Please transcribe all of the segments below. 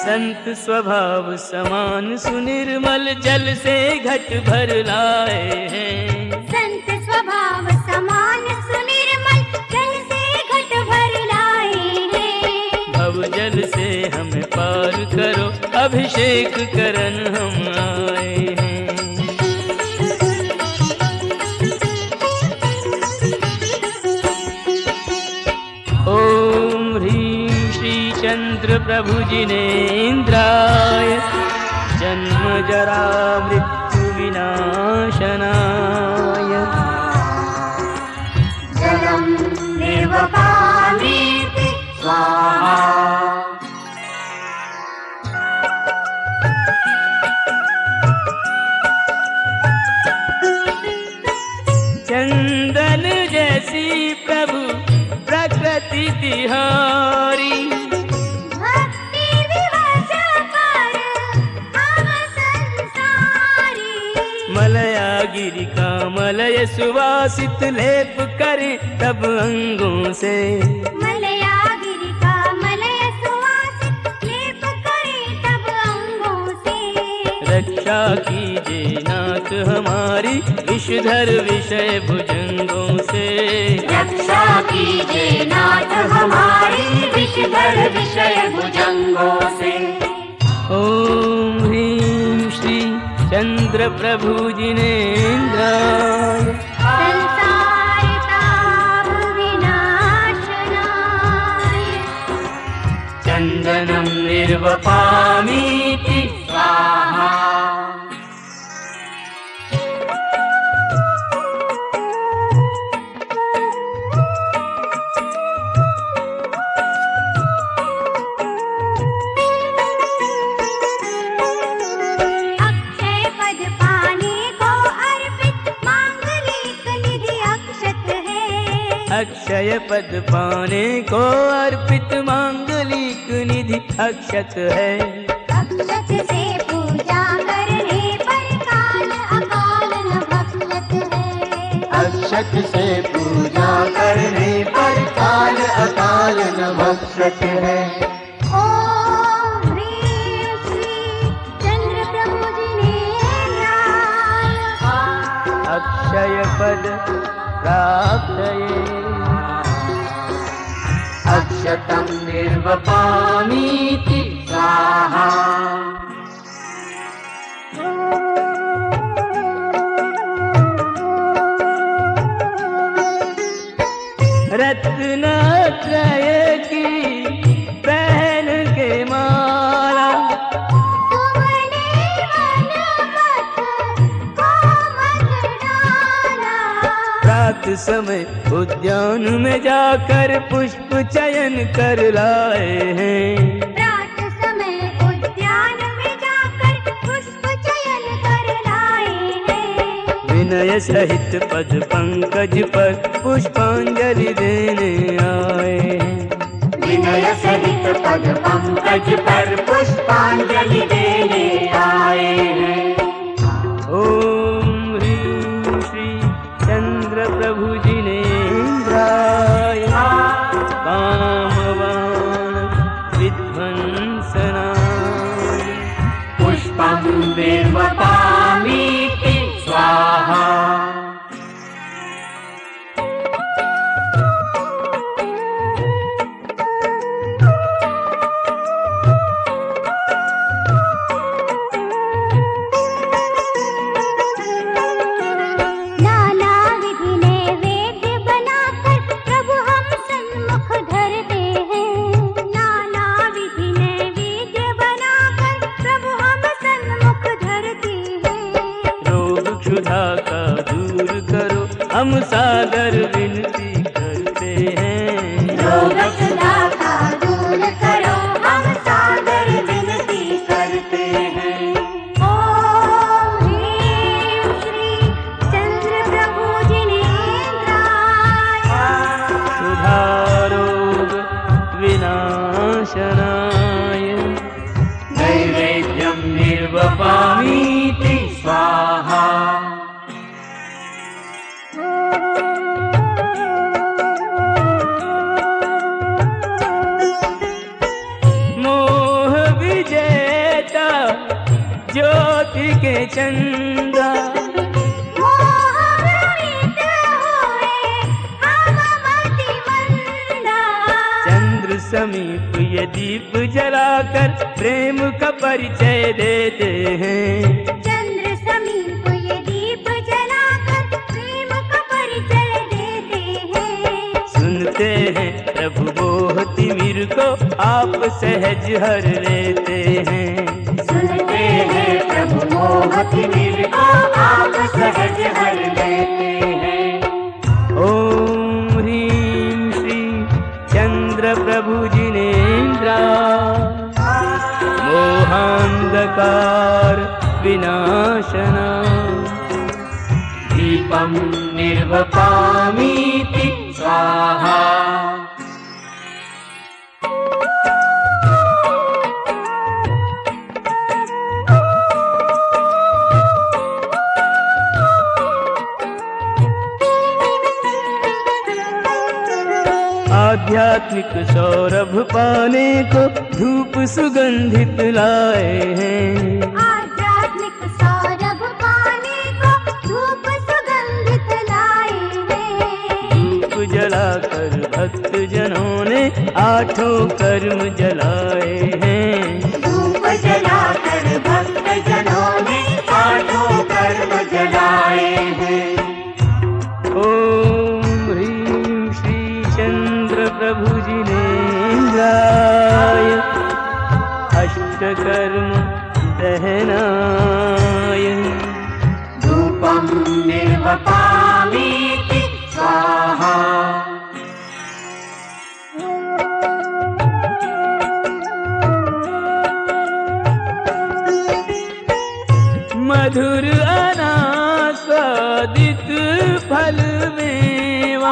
संत स्वभाव समान सुनिर्मल जल से घट भर लाए हैं। संत स्वभाव समान सुनिर्मल जल से घट भर लाए हैं। भव जल से हमें पार करो अभिषेक करन हम आए हैं। ओम ह्रीं श्री चंद्र प्रभु जिनेन्द्राय जन्म जरा मृत्यु विनाशनाय जलम निर्वपामीति स्वाहा। चंदन जैसी प्रभु प्रकृति तिहारी भक्ति विवश पर हम संसारी। मलयागिरि का मलय सुवासित लेप करें तब अंगों से। मलयागिरि का मलय सुवासित लेप करे तब अंगों से। रक्षा कीजिए नाथ हमारी विषधर विषय भुजंगों से। रक्षा कीजिए नाथ हमारी विषधर विषय भुजंगों से। ओम ह्रीं श्री चंद्र प्रभु जिनेन्द्राय संसार ताप विनाशनाय चंदनं निर्वपामीति स्वाहा। अक्षय पद पाने को अर्पित मांगलिक निधि अक्षत है। अक्षय पद पाने को अर्पित मांगलिक निधि अक्षत है। अक्षत से पूजा करने पर काल अकाल न भक्षत है। अक्षत से पूजा करने पर काल अकाल न भक्षत है। ओम ह्रीं श्री चंद्र प्रभु जिनेन्द्राय अक्षय पद प्राप्तये अक्षतं निर्वपामीति स्वाहा। रत्नत्रय की पहन के माला तुमने मन मत को मत डाला। रात समय उद्यान में जाकर पुष्प चयन कर लाए हैं। रात समय उद्यान में जाकर पुष्प चयन कर लाए हैं। विनय सहित पद पंकज पर पुष्पांजलि देने आए हैं। विनय सहित पद पंकज पर पुष्पांजलि देने आए हैं। ओम ह्रीं श्री चंद्र प्रभु जिनेन्द्राय कामवान विध्वंसनाय पुष्पं निर्वपामीति स्वाहा। नाना विधि नैवेद्य बनाकर प्रभु हम सन्मुख धरते हैं। नाना विधि नैवेद्य बनाकर प्रभु हम सन्मुख धरते हैं। रोग क्षुधा का दूर करो हम सादर विनती करते हैं। रोग क्षुधा का दूर करो हम सादर विनती करते हैं। ओम ह्रीं श्री चंद्र प्रभु जिनेन्द्राय क्षुधा रोग विनाशनाय नैवेद्यं निर्वपामीति स्वाहा। चंद्रा। चंद्र समीप ये दीप जलाकर प्रेम का परिचय देते हैं। चंद्र समीप ये दीप जलाकर प्रेम का परिचय देते हैं। सुनते हैं प्रभु मोह तिमिर को आप सहज हर लेते हैं। सुनते हैं प्रभु मोह तिमिर को आप सहज हर लेते हैं। ओम ह्रीं श्री चंद्र प्रभु जिनेन्द्रा, मोहांधकार विनाशना। दीपं निर्वपामीति स्वाहा। आध्यात्मिक सौरभ पाने को धूप सुगंधित लाए हैं। आध्यात्मिक सौरभ पाने को धूप सुगंधित लाए हैं। धूप जलाकर भक्त जनों ने आठों कर्म जलाए हैं। धूप जलाकर भक्त जनों ने आठों कर्म जलाए हैं। ओम ह्रीं श्री चंद्र प्रभु जिनेन्द्राय, अष्टकर्म दहनाय। धूपं निर्वपामीति स्वाहा। मधुर अनास्वादित फल मेवा,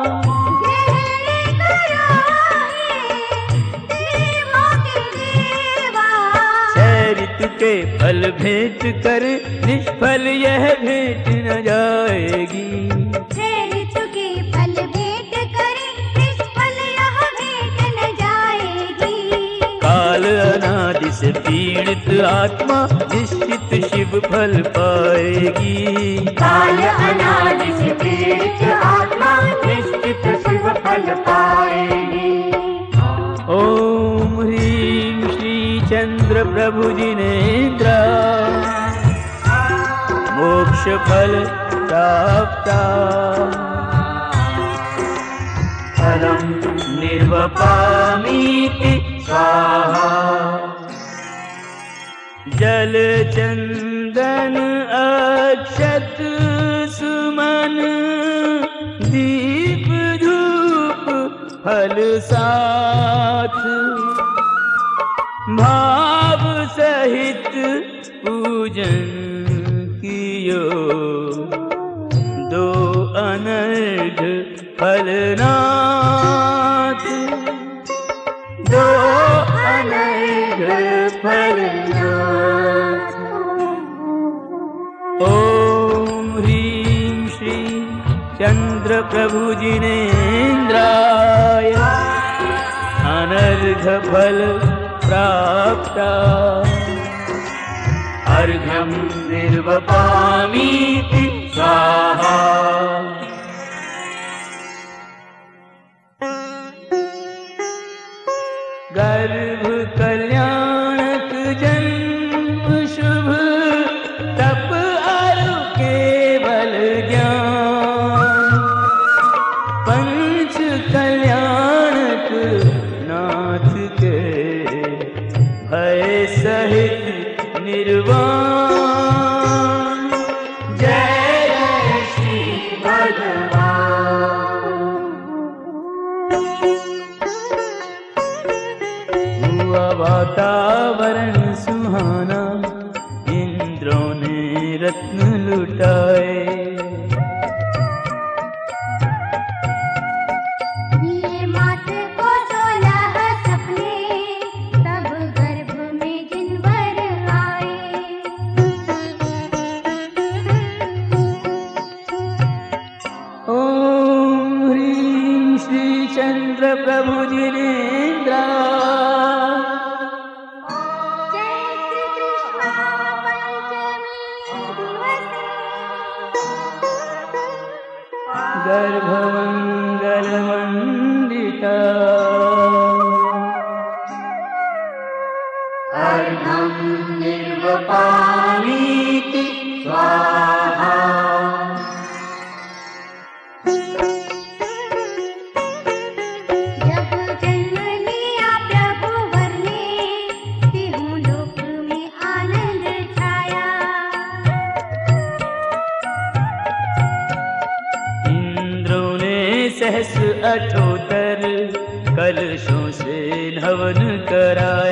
ऋतु के फल भेंट कर निष्फल यह भेंट न जाएगी। ऋतु के फल भेंट करे निष्फल यह भेंट न जाएगी। काल अनादि से पीड़ित आत्मा निश्चित शिव फल पाएगी। काल अनादि से पीड़ित आत्मा निश्चित शिव फल पाएगी। ओम ह्रीं श्री चंद्र प्रभु जिनेन्द्रा, मोक्ष फल प्राप्ता। फलं निर्वपामीति स्वाहा। जल चंदन अक्षत सुमन, दीप धूप फल साथ। भाव सहित पूजन कियो, दो अनर्घ फलनाथ। दो अनर्घ फलनाथ। ओम ह्रीं श्री चंद्र प्रभु जिनेन्द्राय, अनर्घ फल प्राप्ता। अर्घ्यं निर्वपामीति स्वाहा। गर्भ कल्याणक जन्म शुभ, तप अरु केवल ज्ञान। पंच कल्याणक नाथ के भय सहित निर्वाण। जय जय श्री भगवान। हुआ वातावरण सुहाना, इंद्रों ने रत्न लुटाए। ये मात को 16 सपने, तब गर्भ में जिनवर आए। ओम ह्रीं श्री चंद्र प्रभु जिनेन्द्रा, चैत्र कृष्णा पंचमी, गर्भमङ्गलमण्डिता अर्घं निर्वपामीति स्वाहा। जब जन्म लिया प्रभु वर ने, तीनों लोक में आनंद छाया। इंद्रों ने सहस अठोत्तर कलशों से हवन कराया।